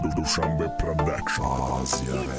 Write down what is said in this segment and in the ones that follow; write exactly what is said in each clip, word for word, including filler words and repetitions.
Dushanbe Productions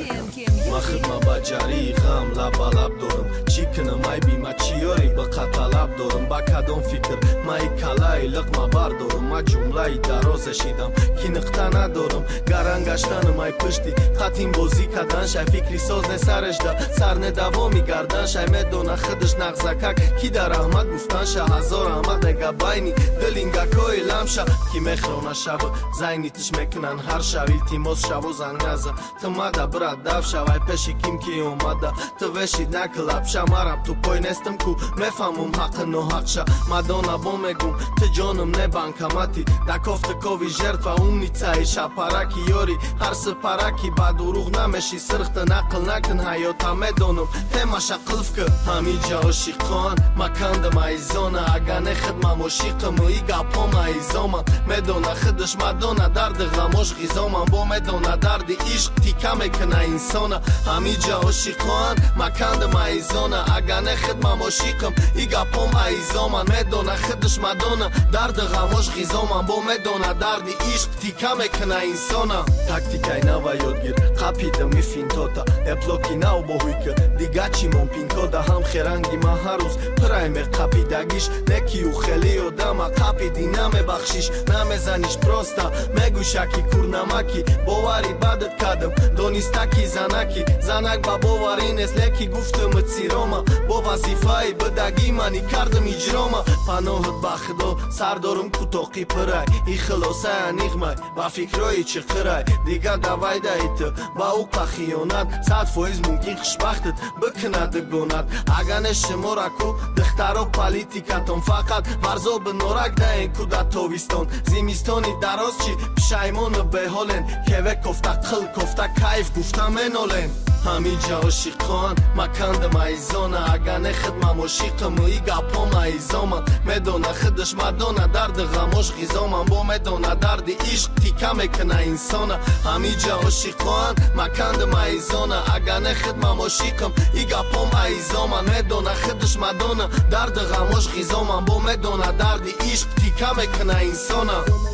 مخد ما بجاری غم لبا لب دارم چی کنم ای بیما چیاری بقا طلب دارم با کدام فکر ما ای کلای لقما بردارم ما جمله درازشیدم کی نقطه ندارم گرنگشتنم ای پشتی خطیم بازی کدن شای فکری ساز نسرش ده سر ندوامی گردن شای میدونه خودش نغزکک کی در احمد گفتن شا هزار احمد نگه باینی دلینگه کوی لمشا کی مخرانه شب زینی تش میکنن هر شب التماس شب و زنگ نزه تماده برد دف شوی پشی کیم کی اومده تو وشید نکلب شمارم تو پای نستم کو مفهمم حق نو حق شا مدانا با میگم تو جانم نه بانکاماتی دکافت کوی جرد و اون نیتای شپرکی یاری هر سپرکی با دروغ نمیشی سرخت نقل نکن حیاتا میدانم همش قلف که همی جا عاشقان مکاند مایزانه اگه نخدمم عاشقم ایگا پا مایزامم میدانه خودش مدانه درد غماش غیزامم با میدانه درد عشق تیکه میکنه انسانه همی جا عاشقان مکاند مایزانه اگه نخدمم عاشقم ایگا پا مایزامم میدانه خودش مدانه درد غماش غیزامم با میدانه درد عشق تیکه میکنه انسانه تاکتیکای نو یادگیر قپیدم میفین توتا اپلوکی نو باهوی که دیگه چی ممکن کده هم خیرنگی ما هر روز پرایم قپیدگیش نکی و خیلی و دم قپیدی نمیبخشیش نمیزنیش پروستا میگو شکی کور نمکی باوری بدت کدم دونیستکی زنکی زنک با باوری نیست لکی گفتم تیراما با وظیفه بدگی منی کردم اجراما پناهت بخدا سردارم کتاقی پرای ای خلاصه انیغمای با فکرهای چه قرای دیگه دوای دایت با اوقا خیانت صد فایز ممکن خوشبختت بکند گونت اگه نشما رکو دخترا پالیتیکتون فقط ورزا به نورک دهین کودت تاویستان زیمیستانی دراز چی پشایمان به حالن که و کفته قل کفته کیف گفته منالن همی جا عاشقان مکاند مایزانه اگه نخدمم عاشقم ایگا پا مایزامم میدانه خودش مدانه درد غماش غیزامم با میدانه درد عشق تیکه میکنه انسانه همی جا عاشقان مکاند مایزانه اگه نخدمم عاشقم ایگا پا مایزامم میدانه خودش مدانه درد غماش غیزامم با میدانه درد عشق تیکه میکنه انسانه